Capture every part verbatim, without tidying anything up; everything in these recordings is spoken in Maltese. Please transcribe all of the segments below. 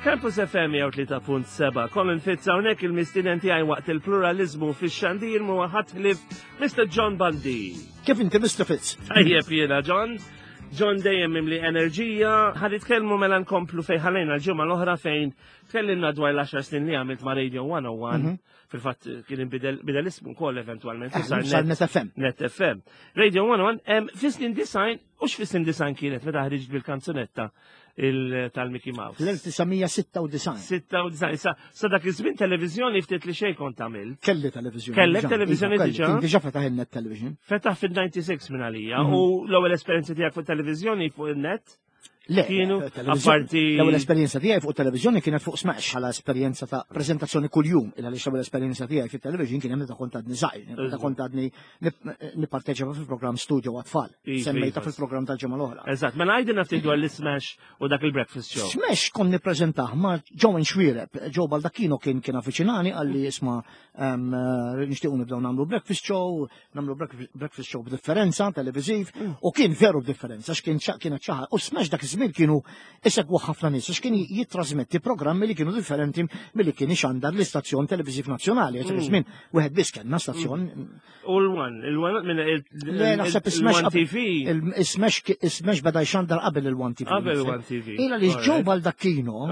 Campus F M jew tlieta punt seba' Colin Fitz hawnhekk il-mistiden tiegħi waqt il-pluralizmu fix-xandir mu ħatħlif mister John Bundy. Kif inti mister Fitz? Tajjeb jiena John. John dejjem mimli enerġija, ħad itkellmu mela nkomplu fejn ħallejna l-ġimgħa l-oħra fejn tkellimna dwar l-għaxar snin li għamilt ma' Radio one oh one. Fil-fatt kien bidel ismu wkoll eventwalment. Sar Net F M. Net F M. Radio one oh one, fis-snin design, u x'fis-snin design kienet meta ħriġt bil-kanzunetta tal-Mickey Mouse. l-1996. sitta u design. Sa dak iż-żmien televiżjoni ftit li xejn kont tagħmel. Kelli televiżjoni. Kellek televiżjoni diġà? Diġà fetaħ il-net television. Fetaħ fil-ninety-six minn għalija. U l-ewwel esperjenza tiegħek fuq televiżjoni fuq il-net? Le, kienu apparti l-ewwel esperjenza tiegħi fuq televiżjoni kienet fuq Smash bħala esperjenza ta' preżentazzjoni kuljum, illa li l-ewwel esperjenza tiegħi fit-television kien hemm meta kont għadni żgħir, meta kont għadni nipparteċipa fil-programm Studio Għatfall. Semmejta fil-programm tal-ġimgħa l-oħra. Eżatt, mela għajdin ftit dwar l-Smash u dak il-breakfast show. Smash kon nippreżentah ma' Joe Xwiereb. Joe Baldacchino kien kien affiċinani għalli isma' nixtiequ nibdew nagħmlu breakfast show, nagħmlu breakfast show b'differenza televiżiv u kien veru b'differenza għax kien kienet ċaħa u Smash dak żmien kienu isegwu ħafna nies għax kien jittrasmetti programmi li kienu differenti milli kien ixandar l-istazzjon televiżiv nazzjonali. Għax żmien wieħed biss kellna stazzjon. U l-one, il-one minn il-one T V. Il-Smash beda jxandar qabel il-one T V. Qabel il-one T V. Ila li Joe Baldacchino,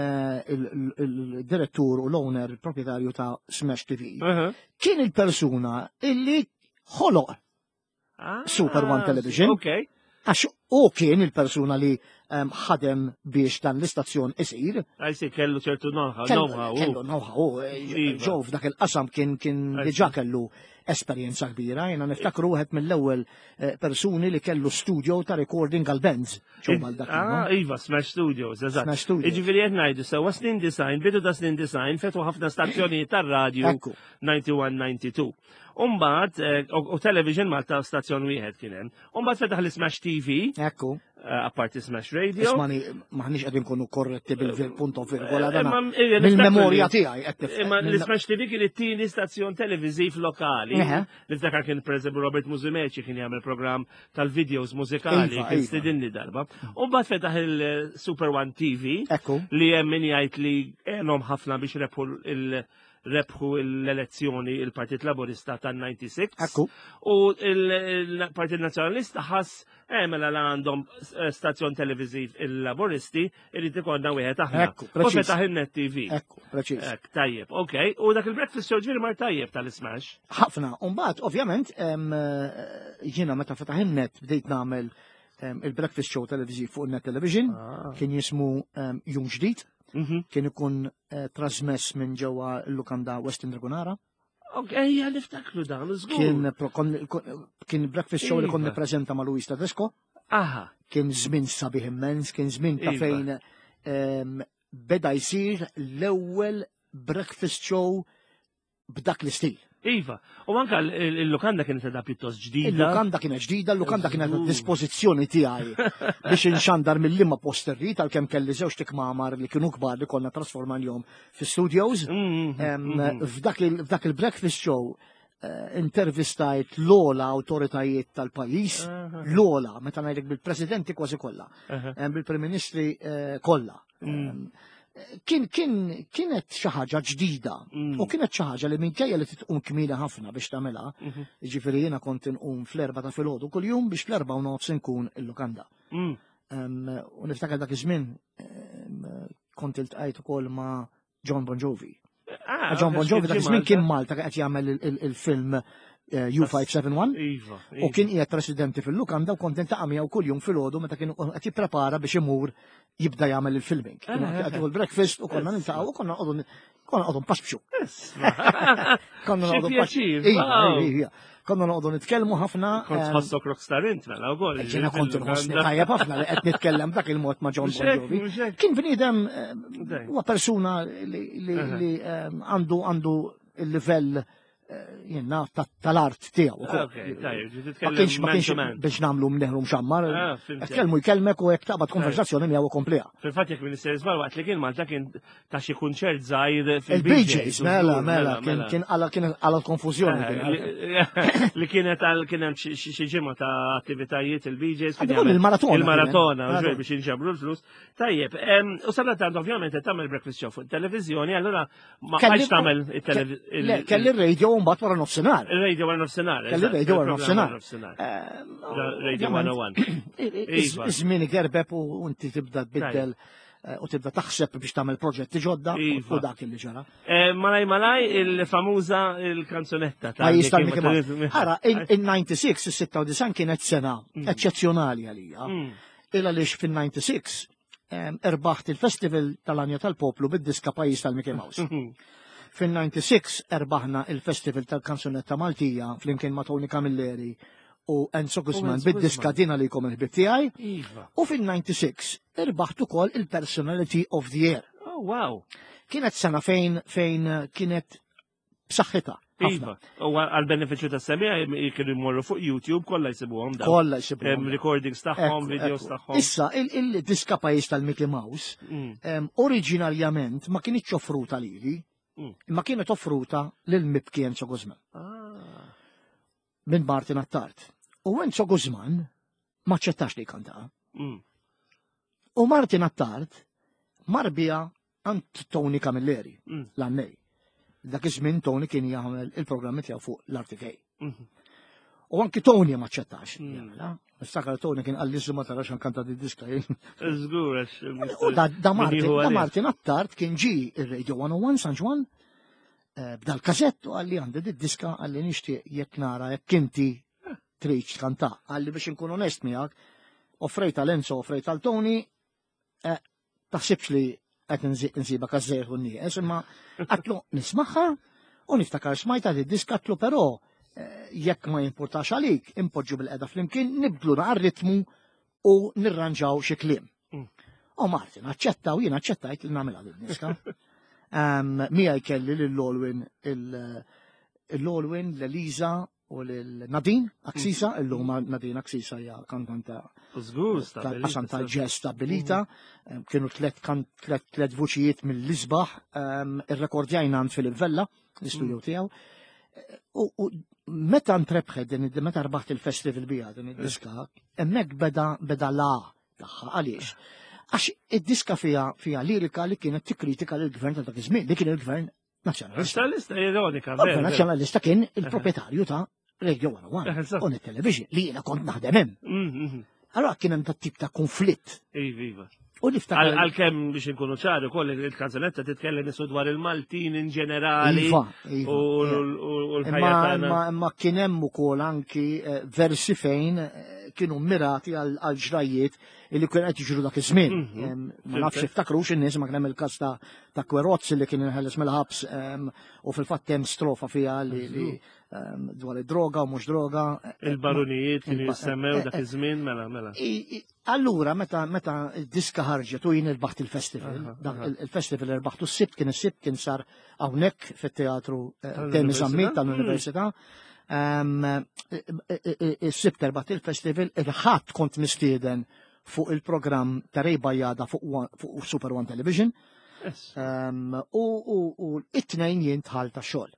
il-direttur u l-owner, il-proprjetarju ta' Smash T V, kien il-persuna illi ħoloq Super One Television. Għax u kien il-persuna li ħadem biex dan l-istazzjon isir. Għajsi kellu ċertu know-how. Kellu know-how. Ġo f'dak il-qasam kien diġà kellu esperjenza kbira. Jena niftakru għed mill-ewwel persuni li kellu studio ta' recording għal-bands. Ah, Iva, Smash Studios, eżatt. Iġifieri qed ngħidu sewa snin design, bidu ta' snin design, fetu ħafna stazzjonijiet tar-radju ninety-one ninety-two. Umbat, u television Malta stazzjon wieħed kien hemm. Umbat fetaħ l-Smash T V. Ekku. Apparti Smash Radio. Ismani, maħniex qegħdin nkunu korretti bil-punt of virgola dana. Bil-memorja tiegħi. Imma l-Smash T V kien it-tieni stazzjon televiżiv lokali. Niftakar kien pereżempju Robert Musumeci kien jagħmel programm tal-videos mużikali kien stidinni darba. Umbat fetaħ il-Super One T V. Li hemm min jgħid li għenhom ħafna biex rebħu il- rebħu l-elezzjoni il-Partit Laburista tan-ninety-six. U il-Partit Nazzjonalista ħass mela la għandhom stazzjon televiżiv il-Laburisti irrid ikollna wieħed aħna. U fetaħ il-Net T V. Ekku, preċiż. Tajjeb, okej. U dak il-breakfast show ġieli mar tajjeb tal-Smash. Ħafna. U mbagħad ovvjament jiena meta fetaħ il-net bdejt nagħmel il-breakfast show televiżiv fuq il-Net Television, kien jismu Jum Ġdid. Kien ikun trasmess minn ġewwa l-lukanda Westin Dragonara. Okej, niftakru dan, żgur. Kien breakfast show li kon nippreżenta ma' Luis Tedesco. Aha. Kien żmien sabiħ immens, kien żmien ta' fejn beda jsir l-ewwel breakfast show b'dak l-istil. Iva, u anka l-lukanda kienet edha pjuttost ġdida. Il-lukanda kienet ġdida, l-lukanda kienet a dispożizzjoni tiegħi biex inxandar mill-limma posterri tal-kemm kelli żewġ tikmamar li kienu kbar li konna trasformanjhom fi studios. F'dak il-breakfast show intervistajt l-ola awtoritajiet tal-pajjiż, l-ola, meta ngħidlek bil-presidenti kważi kollha, bil-prim ministri kollha. Kien kienet xi ħaġa ġdida u kienet xi ħaġa li minkejja li titqum kmiela ħafna biex tagħmilha, jiġifieri jiena kont inqum fl-erba' ta' filgħodu kuljum biex fl-erba' u nofs inkun il-lukanda. U niftakar dak iż-żmien kont iltqajt ukoll ma' John Bon Jovi. John Bon Jovi dak iż-żmien kien Malta qed jagħmel il-film U five seventy-one u kien qiegħed presidenti fil-lukanda u kont intaqa' miegħu kuljum filgħodu meta kien qed jipprepara biex imur jibda jagħmel il-filming. Qed il-breakfast u konna niltaqgħu u konna nqogħdu konna nqogħdu npaxxu. Konna nqogħdu npaxxu. Konna nqogħdu nitkellmu ħafna. Kont tħossok rockstar int mela wkoll. Jiena kont inħossni tajjeb ħafna li qed nitkellem dak il-mod ma' John Bon Jovi. Kien bniedem huwa persuna li għandu għandu il-livell jenna tal-art tiegħu. Biex nagħmlu mneħru mxammar, kellmu jkellmek u hekk taqbad konversazzjoni miegħu kompliha. Fil-fatt jekk Minister Żbar waqt li kien Malta kien ta' xi kunċert żgħir fil-B Js, mela, mela, kien għala konfużjoni. Li kienet għal kien hemm xi ġimgħa ta' attivitajiet il-B Js. Il-maratona. Il-maratona, biex inġabru l-flus. Tajjeb, u sabatant ovvjament tagħmel breakfast show fuq televizjoni, allura ma għax tagħmel it-televiżjoni. Kelli r-radio mbagħad wara nofsinhar. Il-radio wara nofsinhar. Kelli r-radio wara nofsinhar. Radio one oh one. Iż-żmien gerbeb u inti tibda tbiddel u tibda taħseb biex tagħmel proġetti ġodda u dak li ġara. Malaj malaj il-famuża il-kanzunetta ta' Ara, il-ninety-six, is-sittasdesign kienet sena eċċezzjonali għalija. Illa lix fin-ninety-six erbaħt il-Festival tal-Anja tal-Poplu bid-diska Pajjiż tal-Mickey Mouse. Fin-ninety-six erbaħna il-Festival tal-Kanzunetta Maltija flimkien ma' Tony Camilleri u Enzo Guzman bid-diska Dina li jkom il-ħbib tiegħi. U fin-ninety-six irbaħt ukoll il-Personality of the Year. Oh, wow. Kienet sena fejn fejn kienet b'saħħitha. Iva, u għal-beneficju ta' semija kienu jmorru fuq YouTube kollha jsibuhom da. Kollha jsibuhom. Recordings tagħhom, videos tagħhom. Issa il-diska Pajjiż tal-Mickey Mouse oriġinarjament ma kienitx offruta lili, imma kienet offruta lil mibki Enzo Guzman. Minn Martin Attard. U Enzo Guzman ma ċettax li kanta. U Martin Attard marbija għand Tony Camilleri, l-annej. Dak iż-żmien Tony kien jagħmel il-programmi tiegħu fuq l-R T K. U anki Tony ma ċettax. Nistakar Tony kien qal li ma tarax kanta di diska. Żgur għax. U da Martin Attard kien ġi ir-Radio one oh one San Ġwan b'dal każett u għalli għandi di diska għalli nixtieq jekk nara jekk inti trid tkanta. Għalli biex inkun onest miegħek, offrejt għal-Enzo, offrejt għal-Tony, taħsibx li għet nsiba kazzejr u nies, imma għatlu nismaħħa u niftakar smajta li diskatlu, pero jekk ma jimportax għalik, impoġġu bil-qeda flimkien, nibdlu naqar ritmu u nirranġaw xi kliem. U Martin, aċċetta u jien aċċettajt li nagħmilha din diska. Mija jkelli l-Lolwin, l-Lolwin, l-Eliza u l-Nadine Aksisa, illum Nadine Aksisa hija kantanta tal-qasam tal-ġess stabilita, kienu tlet vuċijiet mill-isbaħ, ir-rekordjajn għand Filip Vella, l-istudio tiegħu. U meta ntrebħed din meta rbaħt il-festival bija din id-diska, hemmhekk beda beda la tagħha għaliex. Għax id-diska fija fija lirika li kienet tikkritika lill-gvern ta' dak iż-żmien, li kien il-gvern nazzjonalista. Nazzjonalista ironika, vera. Nazzjonalista kien il-proprjetarju ta' Radio one oh one u net-television li jiena kont naħdem hemm. Allora kien hemm dat tip ta' konflitt. Iva. U niftakar. Għalkemm biex inkunu ċari wkoll il-kanzunetta titkellem isu dwar il-Maltin in ġenerali. U l-ħajja tagħna. Ma kien hemm ukoll anki versi fejn kienu mirati għal ġrajiet li kien qed jiġru dak iż-żmien. Ma nafx iftakrux in-nies ma kien hemm il-każ ta' Kwerozzi li kien inħeles mill-ħabs u fil-fatt hemm strofa fiha li dwar id-droga u mhux droga. Il-barunijiet kienu jissemmew dak iż-żmien mela mela. Allura meta meta d-diska ħarġet u jien irbaħt il-festival, il-festival irbaħtu s-sibt kien is-sibt kien sar hawnhekk fit-teatru Temi Żammit tal-Università. Is-sibt irbaħt il-festival il-ħadd kont mistieden fuq il-programm ta' Rej Bajjada fuq Super One Television. U it-tnejn jien tħall tax-xogħol.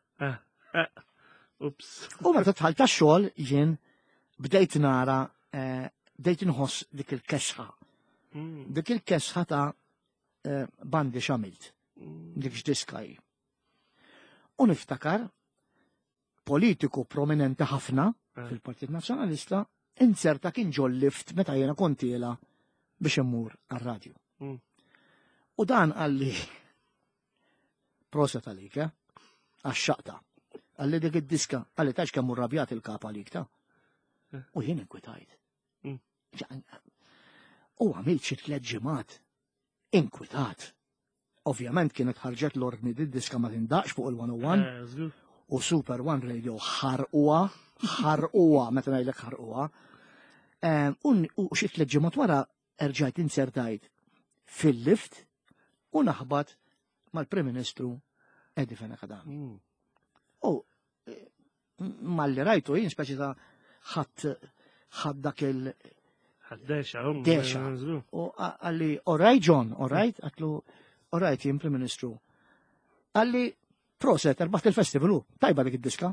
U meta tħall tax-xogħol jien bdejt nara bdejt inħoss dik il-kesħa. Dik il-kesħa ta' bandi xamilt. Dik x'diskaj. U niftakar politiku prominenti ħafna fil-Partit Nazzjonalista inserta kien ġol lift meta jiena kontiela biex immur għar-radju. U dan għalli proset għalik, għax-xaqta. Għalli dik id-diska, għalli taċ kemm rabjat il-kap għalik ta' u jien inkwitajt. U għamilt xi tliet ġimgħat inkwitat. Ovvjament kienet ħarġet l-ordni d-diska ma tindaqx fuq il-one oh one u Super One Radio ħarquha, ħarquha meta ngħidlek ħarquha. U xi tliet ġimgħat wara erġajt insertajt fil-lift u naħbad mal-Prim Ministru Edi Fenekada. U malli rajtu jien speċi ta' ħadd ħadd dak il- Ħaddexa, um. Dexa. U għalli, alright John, alright? Għatlu, alright jien Prim Ministru. Għalli, proset, erbaħt il-festivalu, tajba dik id-diska.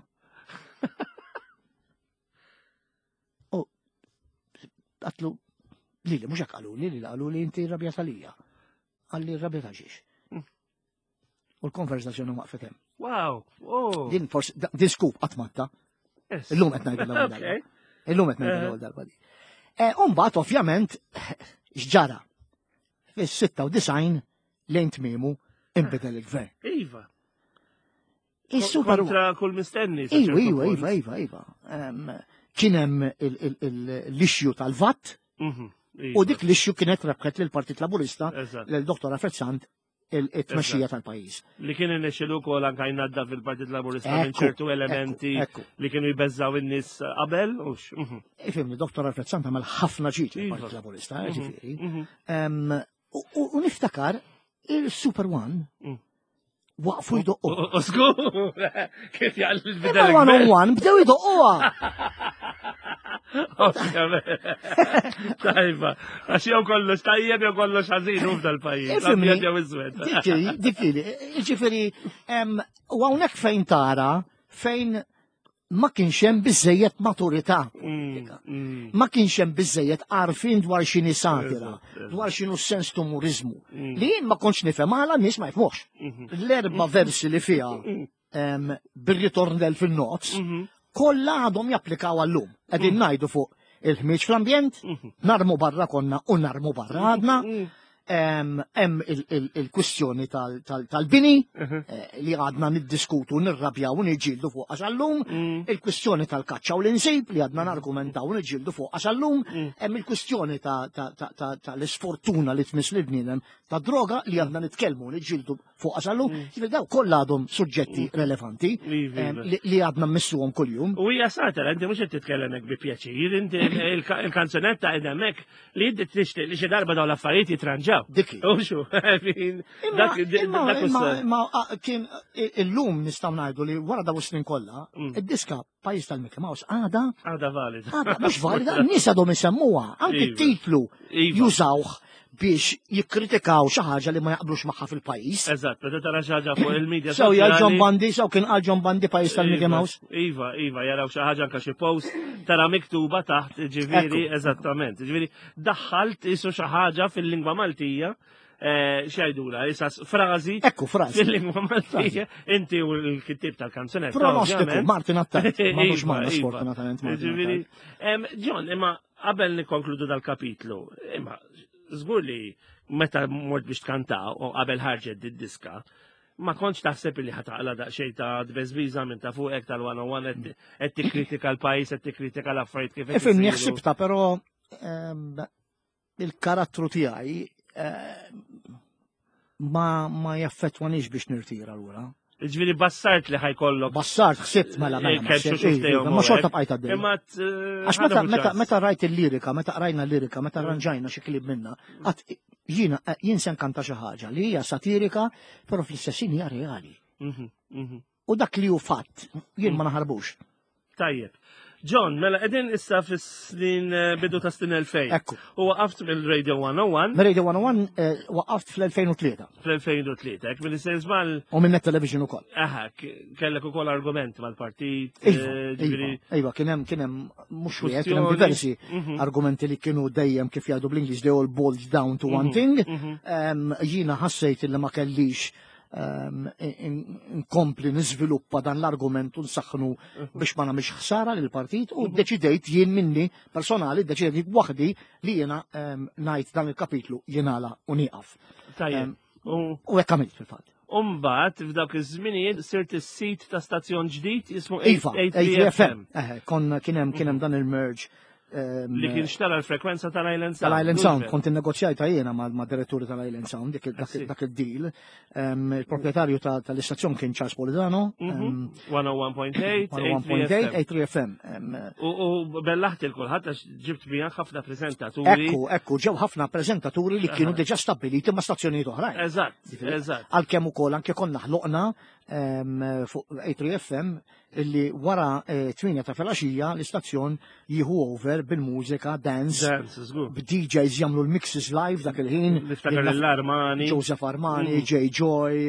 U għatlu, li li, mux għallu li li għallu li inti rabjata lija. Għalli rabjata ġiex. U l-konversazzjoni waqfet hemm. Wow, oh. Din forsi, din skup għatmatta. Illum qed ngħidu l-ewwel darba. Illum qed ngħidu l-ewwel darba di. Umbat, ovvjament, xġara. Fis-sitta u disajn lejn tmiemu inbidel il-gvern. Iva. Is-super. Kontra kull mistenni. Iva, iva, iva, iva, iva. Kien hemm l-ixju tal-vatt u dik l-ixju kienet rebħet lill-Partit Laburista lill-Doktor Frezzant il-tmexxija tal-pajjiż. Li kien inexxielu wkoll anke jnadda fil-Partit Laburista minn ċertu elementi li kienu jbeżżaw in-nies qabel u Ifhimni, Doktor Frezzant għamel ħafna ġid il-Partit Laburista, ġifieri. U niftakar il-Super One waqfu jdoqqu. Oskur! Kif jgħal il-bidel. One on one, bdew jdoqquha. Tajba, għax jew kollox tajjeb jew kollox ħażin hu f'dal-pajjiż. Abjad jew iżwed. Dik ġifieri, u hawnhekk fejn tara fejn ma kienx hemm biżejjed maturità. Ma kienx hemm biżejjed għarfien dwar x'inhi satira, dwar x'inhu s-sens tumorizmu. Li jien ma kontx nifhem għala nies ma jfhmux. L-erba' versi li fiha bir-ritornell fin-nozz kollha għadhom japplikaw għallum. Qegħdin ngħidu fuq il-ħmieġ fl-ambjent, narmu barra konna u narmu barra għadna. Hemm il-kwistjoni tal-bini li għadna niddiskutu, nirrabjaw u niġġieldu fuq għaxallum, il-kwistjoni tal-kaċċa u l-insib li għadna nargumentaw u niġġieldu fuq għaxallum, hemm il-kwistjoni tal-isfortuna li tmiss li bniedem ta' droga li għadna nitkellmu u niġġieldu fuq għaxallum, daw kollha għadhom suġġetti relevanti li għadna mmissuhom kuljum. U hija satira, inti mhux qed titkellem hekk bi pjaċir, inti il-kanzunetta qiegħda hemmhekk li inti tixtieq li xi darba dawn l-affarijiet jitranġaw. Dikki. Uxu, ma kien illum nistgħu ngħidu li wara daw is-snin kollha, id-diska Pajjiż tal-Mickey Mouse għada għada valida. Għada mhux valida, n-nies għadhom isemmuha, anke t-titlu jużawh biex jikkritikaw xi ħaġa li ma jaqblux magħha fil-pajjiż. Eżatt, meta tara xi ħaġa fuq il-medja. Sew jgħid John Bandi, sew kien qal John Bandi Pajjiż tal-Mickey Mouse. Iva, iva, jaraw xi ħaġa anke xi post tara miktuba taħt, ġifieri eżattament. Ġifieri daħħalt isu xi ħaġa fil-lingwa Maltija. Xajdura, jisas frazi. Ekku, frazi. Fil-lingwa Maltija, inti u l-kittib tal-kanzunetta. Pronostiku, Martin Attak. Ma mhux ma sfortunatament. John, imma qabel nikkonkludu dal-kapitlu, imma żgur li meta mort biex tkantaw u qabel ħarġet id-diska, ma kontx taħseb li ħataqla daqsxejn ta' dbeżbiża minn ta' fuqek tal-one on one qed tikkritika l-pajjiż, qed tikkritika l-affarijiet kif qed. Ifhimni ħsibta, però il-karattru tiegħi ma ma jaffettwanix biex nirtira l-ura. Ġviri bassart li ħajkollok. Bassart, ħsibt mela mela. Ma xorta bqajt għaddej. Għax meta rajt il-lirika, meta qrajna l-lirika, meta rranġajna xi klib minna, għat jina jien se nkanta xi ħaġa li hija satirika, però fl-istessin hija reali. U dak li hu fatt, jien ma naħarbux. Tajjeb. John, mela edin issa fis-snin bidu ta' snin elfejn. Ekku. U waqaft mill-Radio one oh one. Radio one oh one waqaft fl-elfejn u tlieta. fl-elfejn u tlieta, ek mill-istess mal. U minn television ukoll. Aha, kellek ukoll argument mal-partit. Iva, kien hemm kien hemm mhux wieħed, kien hemm diversi argumenti li kienu dejjem kif jgħidu bl-Ingliż they all boiled down to one thing. Jiena ħassejt li ma kellix nkompli niżviluppa dan l-argument u nsaħħnu biex ma nagħmilx ħsara lil partit u ddeċidejt jien minni personali ddeċidejt waħdi li jiena ngħid dan il-kapitlu jingħala u nieqaf. Tajjeb. U hekk għamilt fil-fatt. Umbat, f'dawk iż-żminijiet sirt is-sit ta' stazzjon ġdid jismu Iva, A three F M. Kien hemm kien hemm dan il-merge. Li kien xtara l-frekwenza tal-Island Sound. Tal-Island Sound, kont innegozjajta jiena ma' diretturi tal-Island Sound, dak il-deal. Il-proprietarju tal-istazzjon kien Charles Polidano. one oh one point eight, A three F M. U bellaħt il-kulħadd għax ġibt bija ħafna preżentaturi. Ekku, ekku, ġew ħafna preżentaturi li kienu diġà stabbiliti ma' stazzjonijiet oħrajn. Eżatt, eżatt. Għalkemm ukoll anke konna ħloqna fuq A three F M illi wara tminja ta' filgħaxija l-istazzjon jieħu over bil-mużika, dance, b-D Js jagħmlu l-mixes live dak il-ħin. Niftakar l-Armani. Joseph Armani, J. Joy,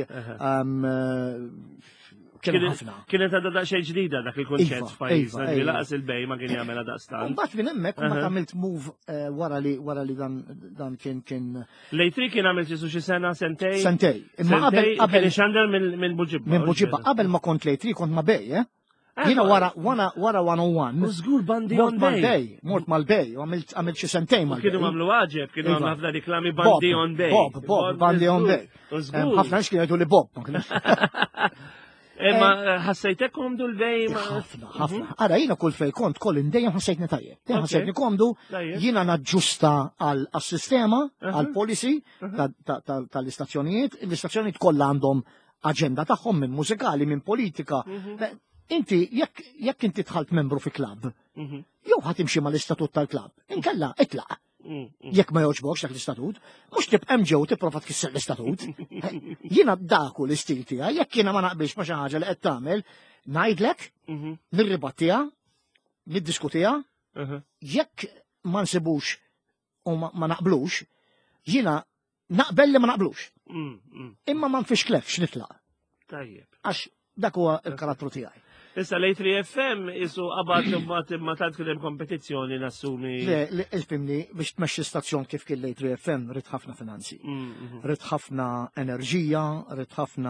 kien ħafna. Kienet għadha daqsxejn ġdida dak il-kunċett f'pajjiżna li laqas il-bej ma kien jagħmel daqstant. Mbagħad minn hemmhekk ma għamilt move wara li wara li dan kien kien. Lejtri kien għamilt xi sena sentej. Sentej. Imma qabel qabel xandar minn Buġibba. Minn Buġibba qabel ma kont Lejtri kont ma' bej, eh? Jiena wara wara wara one oh one. Żgur bandi on bej. Mort mal-bej, għamilt għamilt xi sentej mal-bej. Kienu għamlu għaġeb, kienu għamlu ħafna riklami bandi on bej. Bob, Bob, bandi on bej. Ħafna nies kienu jgħidu li Bob. Imma ħassejtek komdu l-bej? ħafna, ħafna. Ara jina kull fej kont kollin dejjem ħassejtni tajjeb. Dejjem ħassejtni komdu, jina naġġusta għal-sistema, għal-policy tal-istazzjonijiet. L-istazzjonijiet kollha għandhom aġenda tagħhom minn mużikali, minn politika. Inti, jekk inti tħalt membru fi klabb, jew ħatimxi mal-istatut tal-klabb, inkella itlaq. Jekk ma joġbokx dak l-istatut, mhux tibqa' ġew tipprova tkisser l-istatut. Jiena daku l-istil tiegħi, jekk jiena ma naqbilx ma xi ħaġa li qed tagħmel, ngħidlek, nirribattija, niddiskutiha, jekk ma nsibux u ma naqblux, jiena naqbel li ma naqblux. Imma ma nfixklekx nitlaq. Tajjeb. Għax dak huwa l-karattru tiegħi. Issa l-A F M isu qabad ma tant kien hemm kompetizzjoni nassumi. Le, isfimni biex tmexxi stazzjon kif kien l-A F M rid ħafna finanzi. Rid ħafna enerġija, rid ħafna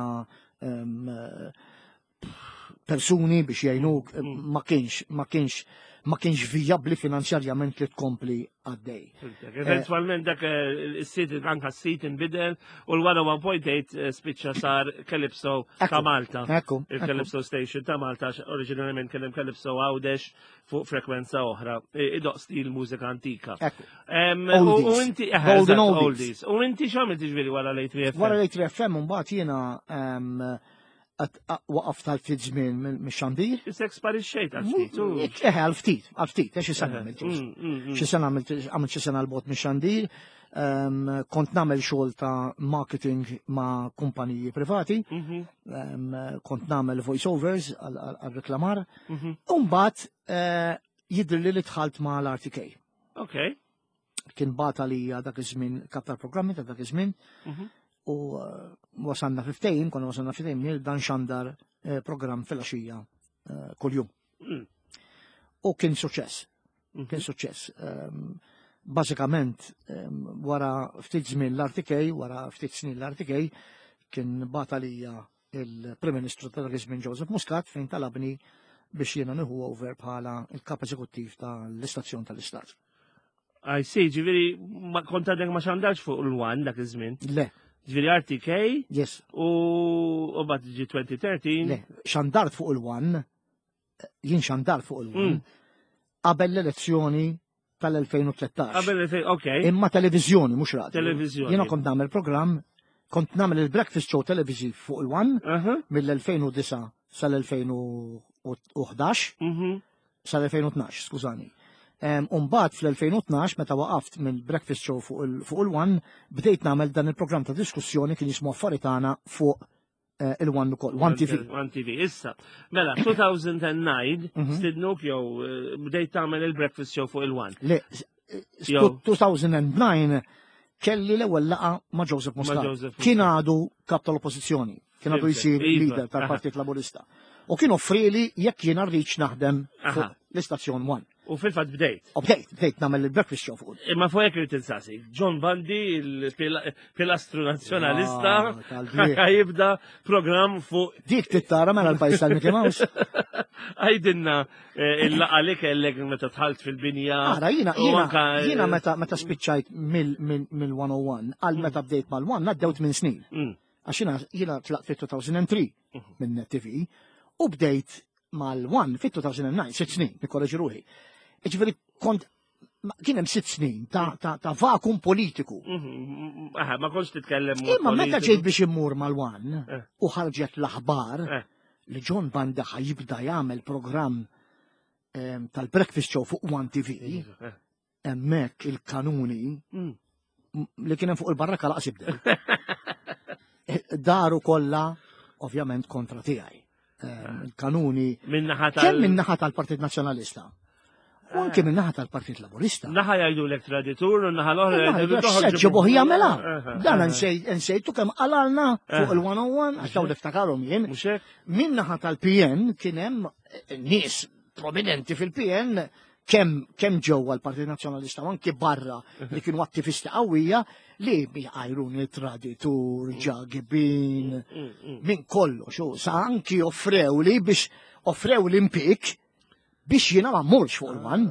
persuni biex jgħinuk, ma kienx ma kienx ma kienx vijabbli finanzjarjament li tkompli għaddej. Eventualment dak is-sit anka s-sit inbidel u l-one oh one point eight spiċċa sar Calypso ta' Malta. Il-Calypso Station ta' Malta oriġinarjament kien hemm Calypso Għawdex fuq frekwenza oħra, idoq stil mużika antika. U inti oldies. U inti x'għamilt tiġifieri wara l-A three F M? Wara l-A three F M mbagħad jiena waqaf tal-ftit żmien mix-xandir. Isek sparixxejt għal-ftit. Eħe, għal-ftit, għal-ftit, xi sena għamilt. Xi sena għamilt xi sena l-bot mix-xandir. Kont nagħmel xogħol ta' marketing ma' kumpaniji privati. Kont nagħmel voice-overs għal-reklamar. U mbagħad jidher li li dħalt ma' l-R T K. Okay. Kien bata li dak iż-żmien kap tal-programmi ta' dak iż-żmien. U wasanna fiftejn, konna wasanna fiftejn, dan xandar program fil-axija kull-jum. U kien suċess. Kien suċess. Basikament, wara ftit żmien l-R T K, wara ftit snin l-R T K, kien bata lija il-Prim Ministru tal-Rizmin Joseph Muscat fejn talabni biex jiena nieħu over bħala il-kap eżekuttiv tal-istazzjon tal-Istat. I see, ġifieri kont għadek ma xandarx fuq il-wan dak iż-żmien. Le. Ġviri R T K? Yes. U bat ġi twenty thirteen? Le, xandart fuq il-one, jien xandart fuq il-one, qabel l-elezzjoni tal-elfejn u tlettax. Qabel l-elfejn, ok. Imma televizjoni, mux radio. Televizjoni. Jiena kont nagħmel program, kont nagħmel il-breakfast show televiziv fuq il-one, mill-elfejn u disa sal-elfejn u ħdax, sal-elfejn u tnax, skużani. Umbat fl-elfejn u tnax meta waqaft minn breakfast show fuq il-one, bdejt nagħmel dan il-programm ta' diskussjoni kien jismu affarijiet tagħna fuq il-one ukoll, One T V. One T V, issa. Mela, two thousand nine, stidnuk jew bdejt tagħmel il-breakfast show fuq il-one. Le, two thousand nine kelli l-ewwel laqa ma' Joseph Muscat. Kien għadu kap tal-oppożizzjoni, kien għadu jsir leader tal-Partit Laburista. U kien offrili jekk jiena rridx naħdem fuq l-istazzjon one. U fil-fat bdejt. U bdejt, bdejt namel il-breakfast show fuq. Imma fuq jek tinsasi, John Bandi, il-pilastru nazjonalista, jibda program fuq. Dik tittara mela l-pajis tal-Mickey Mouse. Għajdinna il-laqa li kellek meta tħalt fil-binja. Ara, jina, jina meta spiċċajt mill-one oh one, għal meta bdejt mal-one, naddewt minn snin. Għax jina tlaqt fil-two thousand three minn Net T V, u bdejt mal-one fil-two thousand nine, sitt snin, nikkorreġi ruħi. Ġifieri kont kien hemm sitt snin ta' vakum politiku. Aha, ma kontx titkellem. Imma meta ġejt biex immur mal-one u ħarġet l-aħbar li John Banda jibda jagħmel programm tal-breakfast show fuq One T V, hemmhekk il-kanuni li kien hemm fuq il-barraka laqas ibdew. Daru kollha ovvjament kontra tiegħi. il-kanuni. Kemm min-naħa tal-Partit Nazzjonalista. U anke min-naħa tal-Partit Laburista. Naħa jgħidu l traditur u naħa l-oħra. Seġġibuħ jagħmela. Dan nsejtu kemm qalalna fuq il-one oh one għax dawn niftakarhom jien. Min-naħa tal-P N kien hemm nies prominenti fil-P N kemm kemm ġewwa l-Partit Nazzjonalista u anke barra li kienu attivisti qawwija li jgħajruni traditur, ġagibin, minn kollox, sa anki offrew li biex offrew l-impik biex jiena ma mmurx fuq il-wan.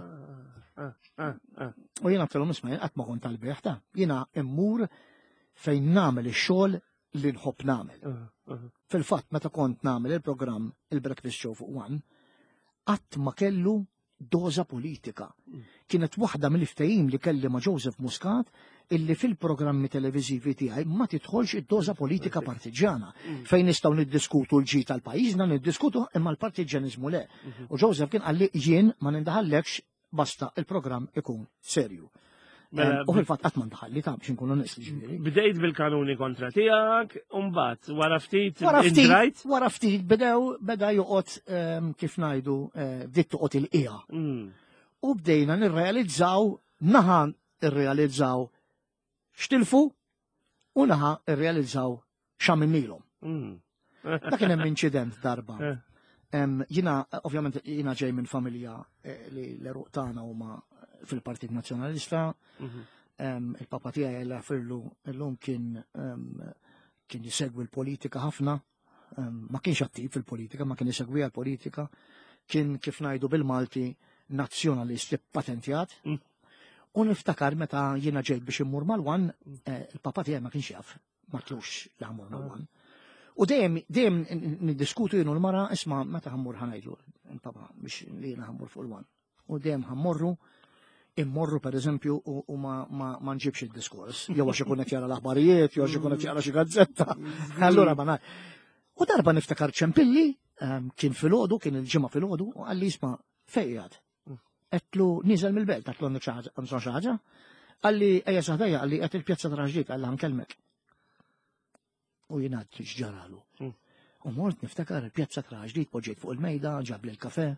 U jiena għattilhom isma' qatt ma kont tal-beħ ta' jiena immur fejn nagħmel ix-xogħol li nħobb nagħmel. Fil-fatt meta kont nagħmel il-programm il-Breakfast Show fuq One, qatt ma kellu doza politika. Kienet waħda mill-ftehim li kelli ma' Joseph Muscat illi fil-programmi televiżivi tiegħi ma tidħolx id-doza politika partiġana fejn nistgħu niddiskutu l-ġid tal-pajjiżna niddiskutu imma l-partiġanizmu le. U Joseph kien qal li jien ma nindaħallekx basta il-programm ikun serju. U fil-fatt qatt ma ndaħalli ta' biex inkunu nies ġifieri. Bdejt bil-kanuni kontra tiegħek, u mbagħad wara ftit indrajt. Wara ftit bidew beda joqgħod kif ngħidu bdiet toqgħod il-qiegħa. U bdejna nirrealizzaw naħa irrealizzaw x'tilfu u naħa irrealizzaw x'għamilnielhom. Dak kien hemm inċident darba. Jiena ovvjament jiena ġej minn familja li l-eruq tagħna huma fil-Partit Nazzjonalista. Il-papa tiegħi alla firlu llum kien kien jisegwi l-politika ħafna, ma kienx attiv fil-politika, ma kien jisegwiha l-politika, kien kif ngħidu bil-Malti nazzjonalist patentjat. U niftakar meta jiena ġejt biex immur mal-wan, il-papa tiegħi ma kienx jaf, ma tlux li ħammur mal-wan. U dejjem dejjem niddiskutu jienu l-mara isma' meta ħammur ħanajdlu il-papa biex li jiena ħammur fuq il-wan. U dejjem ħammorru immorru per eżempju u ma nġibx il-diskors, jew għax ikun qed jara l-aħbarijiet, jew għax ikun qed jara xi gazzetta. Allura ma nagħmel. U darba niftakar ċempilli kien filgħodu, kien il-ġimgħa filgħodu, u qal li isma' fejn qiegħed. Qedtlu nieżel mill-belt, qedtlu għandek xi ħaġa. Qal li ejja saħdejja, qal li qed il-pjazza Traġdid, qal ħankellmek. U jien għad ġaralu. U mort niftakar il-pjazza Traġdid, poġġejt fuq il-mejda, ġab li l-kafe.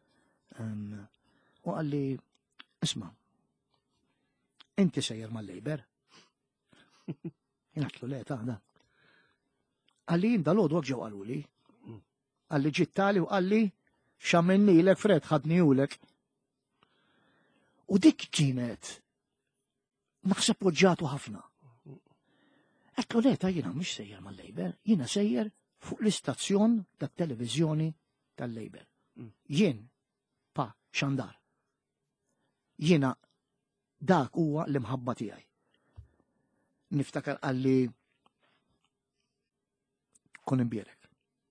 U qal li isma, inti sejjer mal-Labor? Jinaħtlu le, taħda. Għalli jinda l-għodu għagġaw għaluli. Għalli ġittali u għalli xammenni l-ek fred ħadni u l-ek. U dik kienet naħseb uġġatu ħafna. Għatlu le, ta' jina mux sejjer mal-Labor, jina sejjer fuq l-istazzjon tat-televizjoni tal-Labor. Jien, pa, xandar. Jiena dak huwa l-imħabba tiegħi. Niftakar għalli kun imbierek.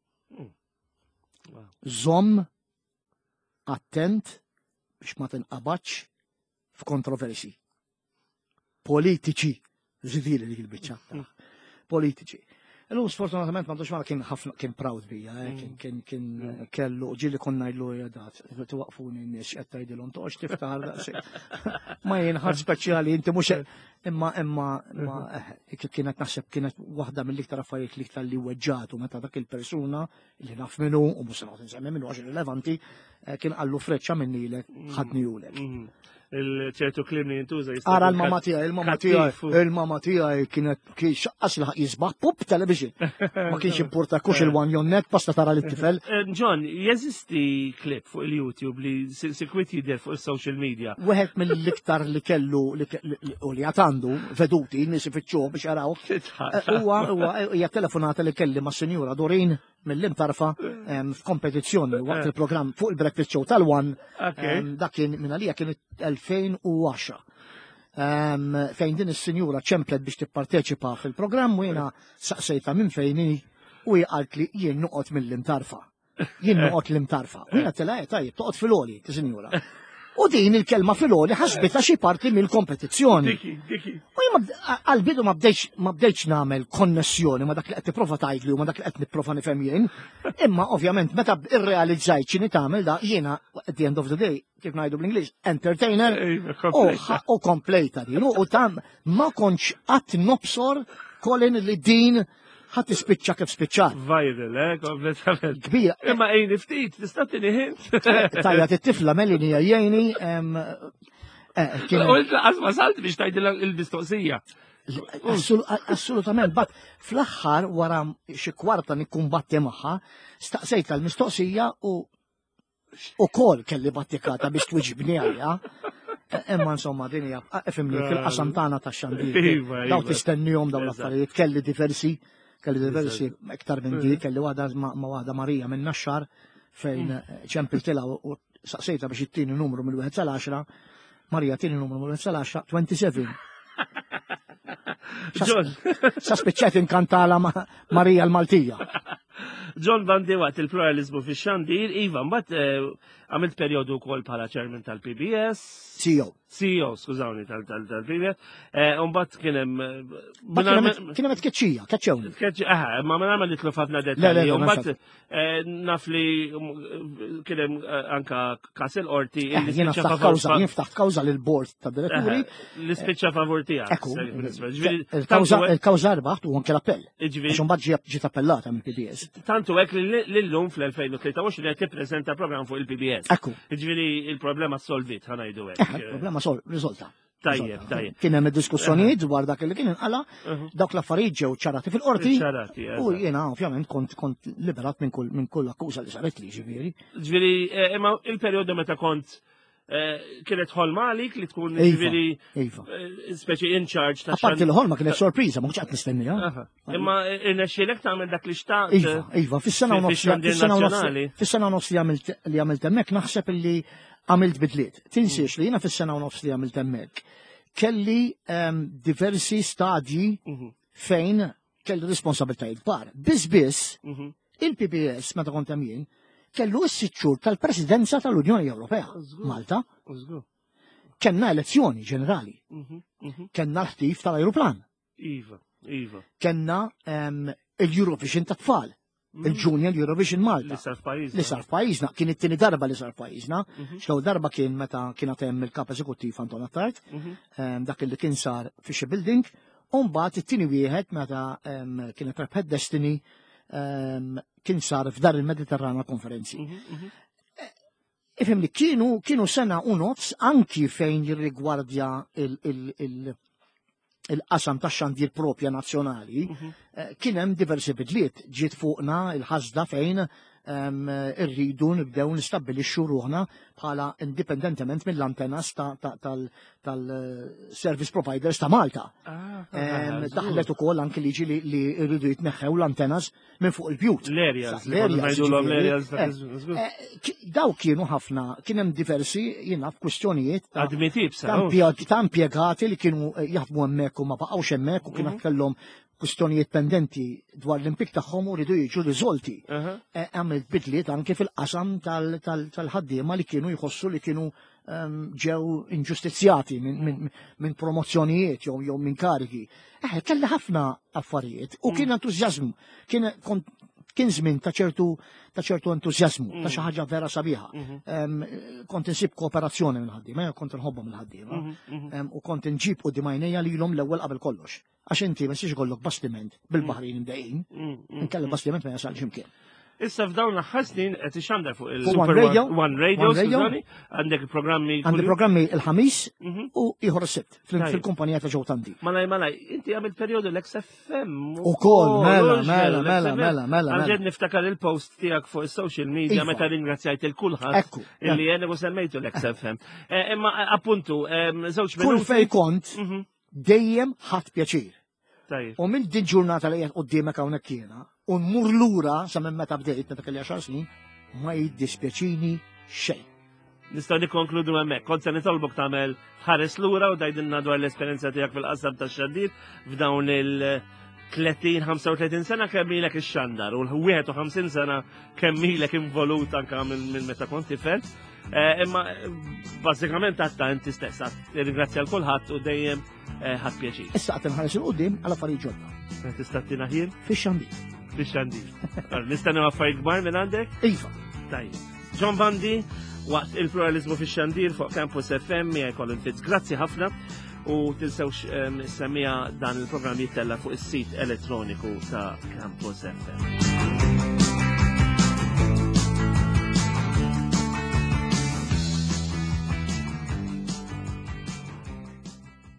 Żomm attent biex ma tinqabadx f'kontroversi. Politiċi, żidili dik il-biċċa. Politiċi. Illum sfortunatament m'għandux mara kien ħafna kien proud bija, kien kien kellu ġieli konna jlu jadat, tiwaqfuni n-nies qed tgħidilhom toqgħodx tiftaħar daqsxejn. Ma jien ħadd speċjali inti mhux imma imma kienet naħseb kienet waħda mill-iktar affarijiet l-iktar li weġġatu meta dak il-persuna li naf minnu u mhux se noqgħod insemmi minnu għax irrilevanti kien qallu freċċa minnilek ħadni ulek. Il-ċertu klim li jintuża jista' Ara l-mama tiegħi, il-mama tiegħi, il-mama tiegħi kienet kien xaqqas li jisbaħ pup television. Ma kienx importa kux il-wan jonnet basta tara l-tifel. John, jeżisti klip fuq il-YouTube li sikwit jidher fuq is-social media. Wieħed mill-iktar li kellu u li għatandu veduti nies ifittxuh biex jaraw. Huwa huwa hija telefonata li kelli ma' Sinjura Dorin mill-imtarfa f'kompetizzjoni waqt il-programm fuq il-Breakfast Show tal-One. Dak kien minn għalija kien elfejn u għaxra. Fejn din is-sinjura ċemplet biex tipparteċipa fil-programm u jiena saqsejta minn fejn u qalt li jien noqgħod mill-imtarfa. Jien noqgħod l-imtarfa. U jiena tilha tajjeb toqgħod fil-għoli, sinjura. U din il-kelma fil-għoli ħasbitha xi parti mill-kompetizzjoni. U jien għal-bidu ma bdejtx nagħmel konnessjoni ma dak li qed tipprova tgħidli u ma dak li qed nipprova nifhem jien. Imma ovvjament meta irrealizzajt x'inhi tagħmel da jiena at the end of the day kif ngħidu bl-Ingliż entertainer u komplejta din u tam ma kontx qatt nobsor kolin li din ħadd ispiċċa kif spiċċat. Viral, eh, kompletament. Kbira. Imma ejni ftit, tista' tini hint. Tajja tit-tifla Melini jgħini. U intlaqas ma salt biex tgħidilha il-mistoqsija. Assolutament, bat fl-aħħar wara xi kwarta nikkumbatti magħha, staqsejta l-mistoqsija u ukoll kelli battikata biex twiġibni għalja. Imma insomma din hija efimni fil-qasam tagħna tax-xandir. Daw tistennihom dawn l-affarijiet, kelli diversi, kelli diversi iktar minn di, kelli waħda ma' waħda Marija minn Naxxar fejn ċempiltilha u saqsejta biex ittini numru mill-wieħed sal-għaxra, Marija tieni numru mill-wieħed sal-għaxra, twenty-seven. Sa spiċċajt inkantala Marija l-Maltija. John Bandi waqt il-pluralizmu fi xandir, Iva, mbagħad għamilt perjodu wkoll bħala chairman tal-P B S. C E O. C E O, skużawni, tal-P B S. Mbagħad kien hemm. Kien hemm tkeċċija, keċċewni. Aha, ma minn ma nitlu ħafna dettalji. Mbagħad naf li kien hemm anka każ il-qorti. Jien niftaħ kawża, jien niftaħ kawża lil bord tad-diretturi. L-ispiċċa favur tiegħek. Il-kawża rbaħt u anke l-appell. Għax imbagħad ġiet appellata mill-P B S. Tantu hekk li llum fl-elfejn u tlieta għoxrin qed tippreżenta programm fuq il-P B S. Ekku. Jiġifieri il-problema solvit ħanajdu hekk. Il-problema sol riżolta. Tajjeb, tajjeb. Kien hemm diskussjonijiet dwar dak li kien inqala, dawk l-affarijiet ġew ċarati fil-qorti. U jiena ovvjament kont kont liberat minn kull minn kull akkuża li saret li ġifieri. Ġifieri imma il-perjodu meta kont kienet ħolma għalik li tkun ġifieri speċi in charge ta' Apparti l-ħolma kienet sorpriża, ma kienx qed nistennija. Imma irnexxielek tagħmel dak li xtaqt. Iva, iva, fis-sena u nofs fis-sena u nofs li għamilt hemmhekk naħseb illi għamilt bidliet. Tinsiex li jiena fis-sena u nofs li għamilt hemmhekk kelli diversi stadji fejn kelli responsabiltajiet kbar. Biss biss il-P B S meta kont hemm jien kellu s-sitxur tal-Presidenza tal-Unjoni Ewropea, Malta. Kenna elezzjoni ġenerali. Kenna l-ħtif tal-aeroplan. Iva, Iva. Kenna il-Eurovision ta' tfal. Il-Junior Eurovision Malta. Li sar f'pajjiżna. Li sar f'pajjiżna. Kien it-tieni darba li sar f'pajjiżna. Xew darba kien meta kien hemm il-kap eżekuttiv Anton Attart, dak li kien sar fi xi building, u mbagħad it-tieni wieħed meta kienet Rebħet Destiny kien sar f'dar il-Mediterrana konferenzi. Ifhem li kienu kienu sena u nofs anki fejn jirrigwardja il-qasam tax xandir propja nazzjonali, kien hemm diversi bidliet ġiet fuqna il-ħasda fejn irridu nibdew nistabbilixxu ruħna bħala indipendentement mill-antenas tal-service providers ta' Malta. Daħlet ukoll anke liġi li rridu jitneħħew l-antenas minn fuq il-bjut. L-areas. Daw kienu ħafna, kien hemm diversi jiena f'kwistjonijiet ta' impjegati li kienu jaħdmu hemmhekk u ma baqgħux hemmhekk u kienu kellhom kwistjonijiet pendenti dwar l-impik tagħhom u rridu jiġu riżolti. Għamilt bidliet anke fil-qasam tal-ħaddiema li kienu jħossu li kienu ġew inġustizzjati minn promozzjonijiet jew minn karigi. Kelli ħafna affarijiet u kien entużjażmu, kien żmien ta' ċertu ta' ċertu entużjażmu, ta' xi ħaġa vera sabiħa. Kont insib kooperazzjoni minn ħaddiema, kont inħobbhom il-ħaddiema u kont inġib qudiem għajnejja lilhom l-ewwel qabel kollox. Għax inti ma siex ikollok bastiment bil-baħrin imdejjin, inkella bastiment ma jasal x'imkien. Issa f'dawn l-aħħar snin qed ixandar fuq il-Super One Radio, skużani, għandek programmi. Għandi programmi il-ħamis u ieħor is-sibt fil-kumpanija ta' ġew Tandi. Malaj malaj, inti għamilt perjodu l-X F M. Ukoll, mela, mela, mela, mela, mela. Għandek niftakar il-post tiegħek fuq is-social media meta ringrazzjajt il-kulħadd illi jien u semmejtu l-X F M. Imma appuntu, żewġ minuti. Kull fejn kont dejjem ħadd pjaċir. U minn din ġurnata li qed quddiemek hawnhekk jiena u nmur lura sa minn meta bdejt meta kelli għaxar snin ma jiddispjaċini xejn. Nistgħu nikkonkludu hemmhekk, kont se nitolbok tagħmel ħares lura u tgħidilna dwar l-esperjenza tiegħek fil-qasam tax-xandir f'dawn il-tletin ħamsa u tletin sena kemm ilek ix-xandar u l-wieħed u ħamsin sena kemm ilek involut anke minn meta kont tifel. Imma bażikament għatta inti stess ringrazzja l kulħadd u dejjem ħadd pjaċir. Issa qed inħares il-qudiem għal affarijiet ġodda. Tista' tina ħin? Fix-xandir. Fix-xandir. Nistennew affarijiet kbar minn għandek? Iva. Tajjeb. John Bandi waqt il-pluralizmu fix-xandir fuq Campus F M miegħi Colin Fitz. Grazzi ħafna. u tinsewx semmija dan il-programm jittella fuq is-sit elettroniku ta' Campus F M.